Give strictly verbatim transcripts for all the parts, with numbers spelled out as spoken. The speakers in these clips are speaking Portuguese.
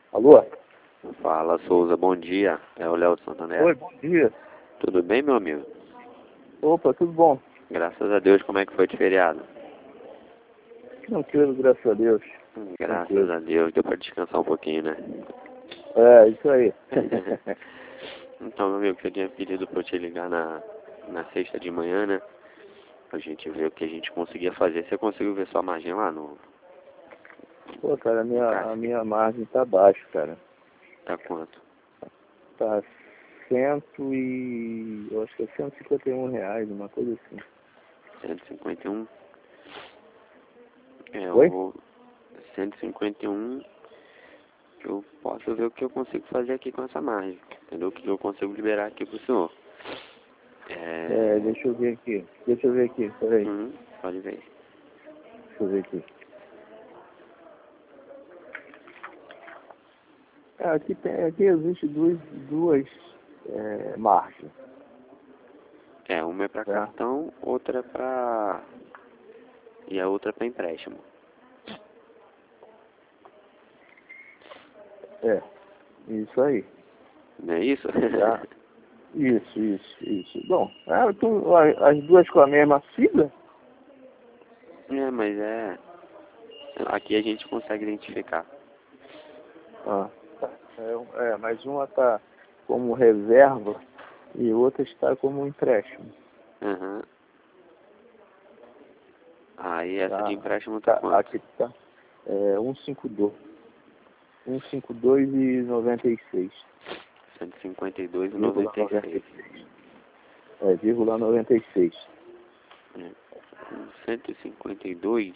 Alô? Fala, Souza, bom dia. É o Léo de Santander. Oi, bom dia. Tudo bem, meu amigo? Opa, tudo bom? Graças a Deus, como é que foi de feriado? Tranquilo, graças a Deus. Hum, Graças Tranquilo. a Deus, deu pra descansar um pouquinho, né? É, isso aí. Então, meu amigo, você tinha pedido pra eu te ligar na, na sexta de manhã, né? Pra gente ver o que a gente conseguia fazer. Você conseguiu ver sua margem lá no, Pô, cara, a no minha, a caixa? minha margem tá baixa, cara. Tá quanto? Tá cento e... eu acho que é cento e cinquenta e um reais, uma coisa assim. cento e cinquenta e um? É, eu Oi? vou... cento e cinquenta e um, eu posso ver o que eu consigo fazer aqui com essa margem. Entendeu? O que eu consigo liberar aqui pro senhor. É, É... deixa eu ver aqui. Deixa eu ver aqui, peraí. Hum, pode ver. Deixa eu ver aqui. É, aqui, tem, aqui existe duas, duas é, margens, É, uma é pra tá? cartão, outra é pra... e a outra é pra empréstimo. É, isso aí, Não é isso? tá? Isso, isso, isso. Bom, é, tu, a- as duas com a mesma sigla? É, mas é... aqui a gente consegue identificar. Ah, tá. É, é, mas uma está como reserva e outra está como empréstimo. Aham. Aí essa de Tá? empréstimo tá Tá, quanto? aqui está é, cento e cinquenta e dois. cento e cinquenta e dois e noventa e seis. cento e cinquenta e dois e Vírgula noventa e noventa e seis. seis. É, vírgula noventa e seis. É. Com cento e cinquenta e dois,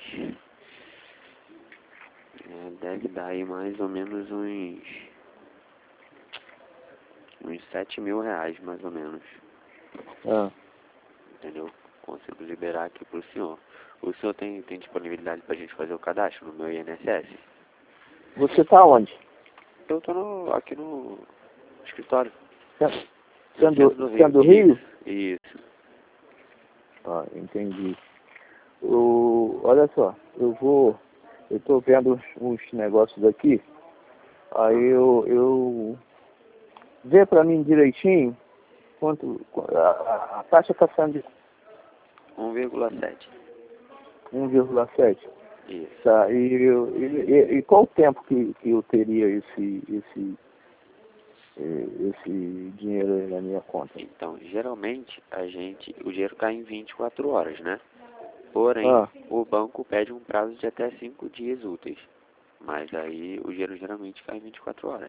é, deve dar aí mais ou menos uns... uns sete mil reais, mais ou menos. Ah, Entendeu? Consigo liberar aqui pro senhor. O senhor tem, tem disponibilidade pra gente fazer o cadastro no meu I N S S? você está onde? Eu tô no, aqui no escritório. Sendo, No centro sendo do Rio. sendo Rio? Isso, isso. Ah, entendi. O, olha só, eu vou... Eu estou vendo uns, uns negócios aqui. Aí eu... eu vê para mim direitinho quanto... A, a taxa está sendo de um vírgula sete. um vírgula sete. Isso. Tá, e, eu- e, e, e qual o tempo que, que eu teria esse, esse, eh, esse dinheiro aí na minha conta? Então, geralmente, a gente, o dinheiro cai em vinte e quatro horas, né? Porém, Ah, o banco pede um prazo de até cinco dias úteis. Mas aí, o dinheiro geralmente cai em vinte e quatro horas.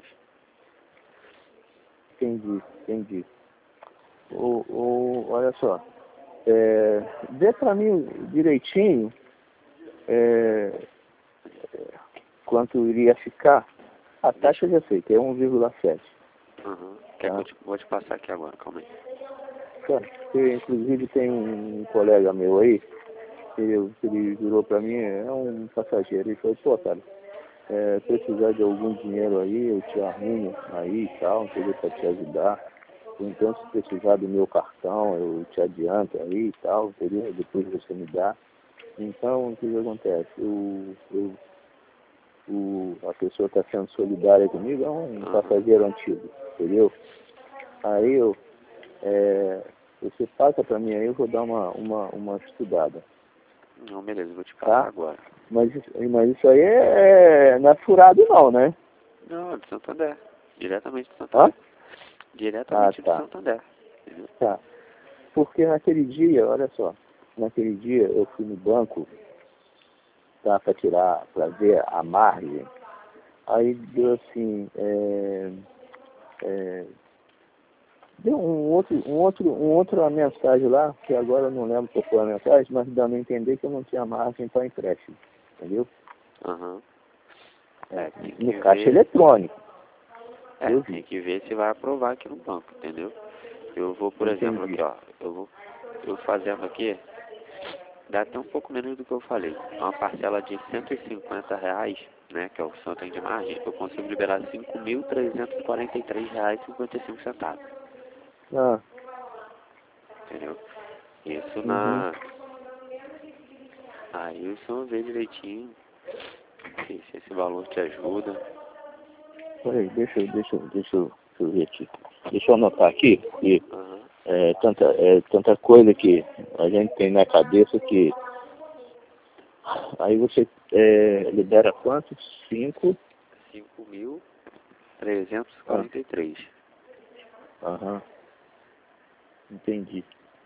entendi, entendi. O, o, olha só, é, vê para mim direitinho é, quanto iria ficar. A taxa Deixa eu já sei, que é um vírgula sete. eu... Uhum. Quer que Tá? eu te, vou te passar aqui agora, calma aí. Tá. Eu, inclusive tem um colega meu aí, que ele, que ele virou para mim, é um passageiro, ele falou, pô, cara, é, precisar de algum dinheiro aí, eu te arrumo aí e tal, entendeu, para te ajudar. Ou então, se precisar do meu cartão, eu te adianto aí e tal, entendeu? Depois você me dá. Então, o que que acontece? Eu, eu, o, a pessoa está sendo solidária comigo, é um Uhum. passageiro antigo, entendeu? Aí eu, é, você passa para mim aí, eu vou dar uma, uma, uma estudada, Não, beleza, vou te passar tá? agora. Mas, isso- mas isso aí é, não é furado não, né? Não, é do Santander. Diretamente do Hã? Santander. Ah, Diretamente do tá, Santander. Entendeu? tá. Porque naquele dia, olha só, naquele dia eu fui no banco, tá, para tirar, para ver a margem. Aí deu assim, é, é, deu um outro, um outro, um outra mensagem lá, que agora eu não lembro qual foi a mensagem, mas dando a entender que eu não tinha margem para empréstimo, entendeu? Aham. É, É, tem no que caixa ver... eletrônico, É, eu tem vi, que ver se vai aprovar aqui no banco, entendeu? Eu vou, por exemplo, entendi. aqui, ó. Eu vou... Eu fazendo aqui... Dá até um pouco menos do que eu falei. Uma parcela de cento e cinquenta reais, né, que é o que o senhor tem de margem, eu consigo liberar cinco mil trezentos e quarenta e três reais e cinquenta e cinco centavos, Ah, entendeu? Isso uhum. na... Aí o senhor vê direitinho se, se esse valor te ajuda. Peraí, deixa, eu- deixa, eu- deixa, eu- deixa eu ver aqui. Deixa eu anotar aqui, que Aham. é tanta, é tanta coisa que a gente tem na cabeça que... Aí você é, libera quanto? Cinco? cinco mil trezentos e quarenta e três. Aham. Entendi.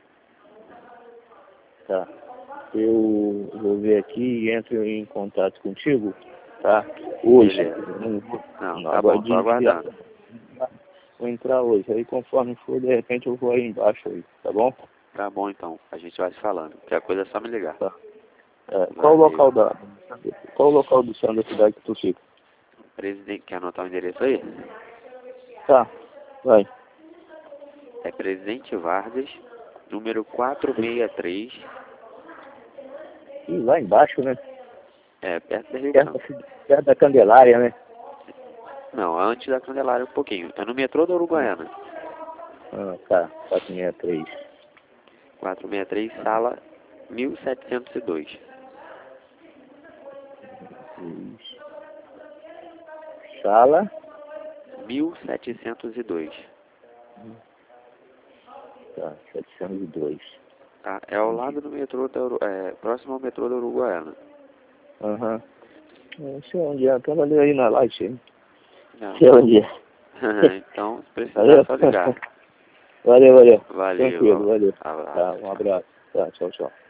Tá. Eu vou ver aqui e entro em contato contigo, tá? Hoje. Beleza. Não vou, Não, não, tá agora bom, de tô aguardando. vou entrar hoje. Aí conforme for, de repente eu vou aí embaixo aí, tá bom? Tá bom então, a gente vai se falando. Qualquer coisa é só me ligar. Tá. É, qual o Valeu. local da. Qual o local do centro da cidade que tu fica? Presidente, quer anotar o endereço aí? Tá, vai. É Presidente Vargas, número quatrocentos e sessenta e três, E lá embaixo, né? é, perto da Rio Perto, Branco. da- perto da Candelária, né? Não, antes da Candelária um pouquinho. É no metrô da Uruguaiana. Ah, tá. quatrocentos e sessenta e três. quatrocentos e sessenta e três, sala mil setecentos e dois. Isso. Sala. mil setecentos e dois. Tá, setecentos e dois. Tá? É ao lado do metrô da Uru... é, próximo ao metrô da Uruguaiana. Aham. Não sei onde é. Eu trabalhei aí na Light, hein? Não. Sei onde é. Então, se precisar, Valeu? é só ligar. Valeu, valeu. Valeu. Tranquilo, valeu. Abraço. Tá, um abraço. Tá, tchau, tchau.